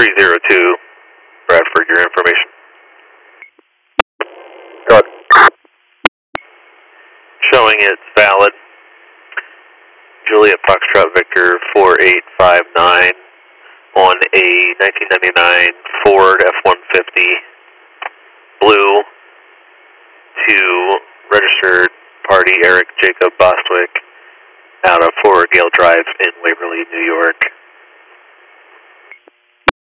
302, Bradford, your information. Go ahead. Showing it's valid. Juliet Foxtrot Victor 4859 on a 1999 Ford F-150 blue to registered party Eric Jacob Bostwick out of Forward Gale Drive in Waverly, New York.